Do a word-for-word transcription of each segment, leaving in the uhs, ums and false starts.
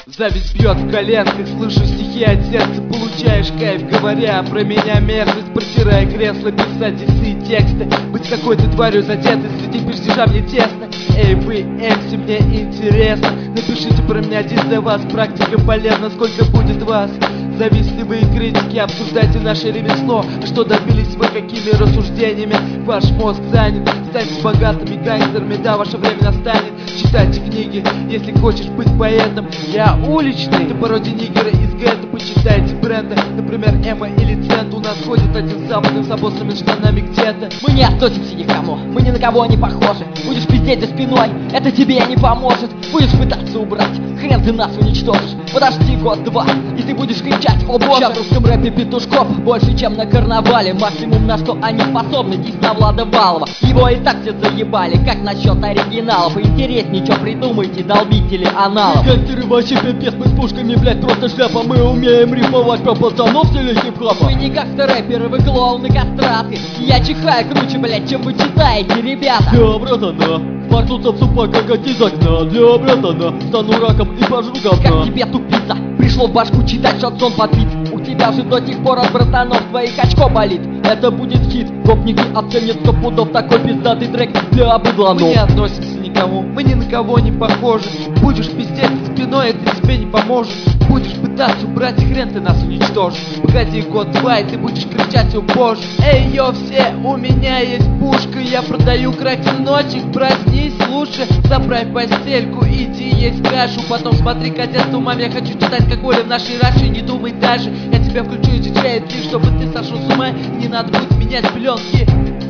Зависть бьет в коленках, слышу стихи от сердца, получаешь кайф, говоря про меня мерзость, протирая кресло, писать дисы и тексты, быть какой-то тварью задетой, среди пердежа мне тесно. Эй, вы, эмси, мне интересно, напишите про меня дис для вас, практика полезна, сколько будет вас. Завистливые критики, обсуждайте наше ремесло. Что добились вы, какими рассуждениями? Ваш мозг занят, станьте богатыми гангстерами, да, ваше время настанет. Читайте книги, если хочешь быть поэтом. Я уличный, ты пародия нигера из гетто. Почитайте бренды, например, Эмма или Цент. У нас ходит один с западным, с обоссанными штанами где-то. Мы не относимся ни к кому, мы ни на кого не похожи. Будешь пиздеть за спиной, это тебе не поможет. Будешь пытаться убрать, хрен ты нас уничтожишь. Подожди год-два, и ты будешь кричать: о боже! Сейчас в русском рэпе петушков больше, чем на карнавале. Максимум, на что они способны, дис на Влада Валова. Его и так все заебали, как насчет оригинала? Поинтереснее, что придумайте, долбители аналов. Гангстеры вообще пипец, мы с пушками, блять, просто шляпа. Мы умеем рифмовать про пацанов в стиле хип-хопа. Вы не гангстер-рэперы, вы клоуны кастраты. Я чихаю круче, блять, чем вы читаете, ребята. Для братана, фартуться в супа, как из окна. Для братана, стану раком и пожру говна. Как тебе тупица? Пришло в башку читать шансон под бит. У тебя же до сих пор от братанов твоих очко болит. Это будет хит, гопники оценят сто пудов. Такой пиздатый трек для быдланов. Мы не относимся никому, мы ни на кого не похожи. Будешь пиздеть за спиной, это тебе не поможет. Будешь пытаться убрать, хрен ты нас уничтожишь. Погоди год-два, и ты будешь кричать: о боже! Эй, йо, все, у меня есть пушка. Я продаю крак, сыночек, проснись лучше. Заправь постельку, иди есть кашу. Потом смотри кадетство, мам, я хочу читать, как Оля в нашей Раше. Не думай даже, я тебя включу и диджей три, чтобы ты сошел с ума. Не надо будет менять пленки.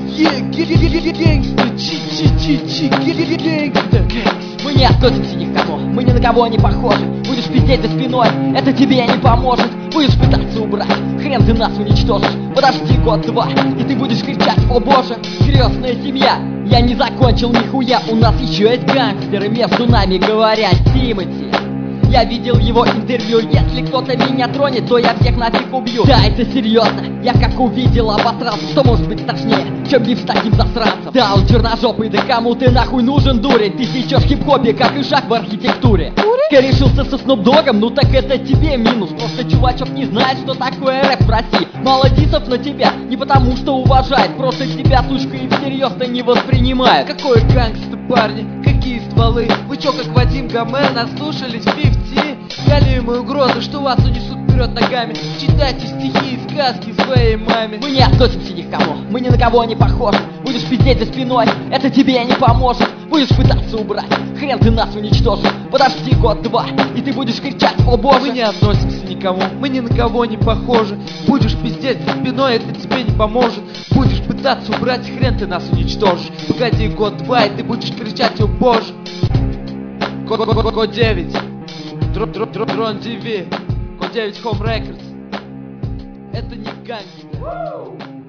Гэнгстер, чи-чи-чи-чи, гэнгстер. Мы не относимся ни к кому, мы ни на кого не похожи. Будешь пиздеть за спиной, это тебе не поможет. Будешь пытаться убрать, хрен ты нас уничтожишь. Подожди год-два, и ты будешь кричать: о боже! Крестная семья, я не закончил нихуя. У нас еще есть гангстеры, между нами говорят: Тимати. Я видел его интервью, если кто-то меня тронет, то я всех нафиг убью. Да, это серьезно, я как увидел обосрался. Что может быть страшнее, чем биф с таким засранцем? Да, он черножопый, да кому ты нахуй нужен, дурень? Ты сечешь в хип-хопе, как и шаг в архитектуре. Корешился со Снупдогом, ну так это тебе минус. Просто чувачок не знает, что такое рэп в России. Мало дисов на тебя, не потому что уважает, просто тебя, сучка, и всерьез-то не воспринимает. Какой гангстер, парни, какие стволы? Вы чё, как Вадим Гомер, наслушались пифти? Галимые угрозы, что вас унесут вперед ногами. Читайте стихи и сказки своей маме. Мы не относимся ни к кому, мы ни на кого не похожи. Будешь пиздеть за спиной, это тебе не поможет. Будешь пытаться убрать, хрен ты нас уничтожишь. Подожди год-два, и ты будешь кричать: о боже! Мы не относимся никому, мы ни на кого не похожи. Будешь пиздеть за спиной, это тебе не поможет. Будешь пытаться убрать, хрен ты нас уничтожишь. Погоди год-два, и ты будешь кричать: о боже! Код девять, Дрон ди ви, Код девять Home Records. Это не гангстер.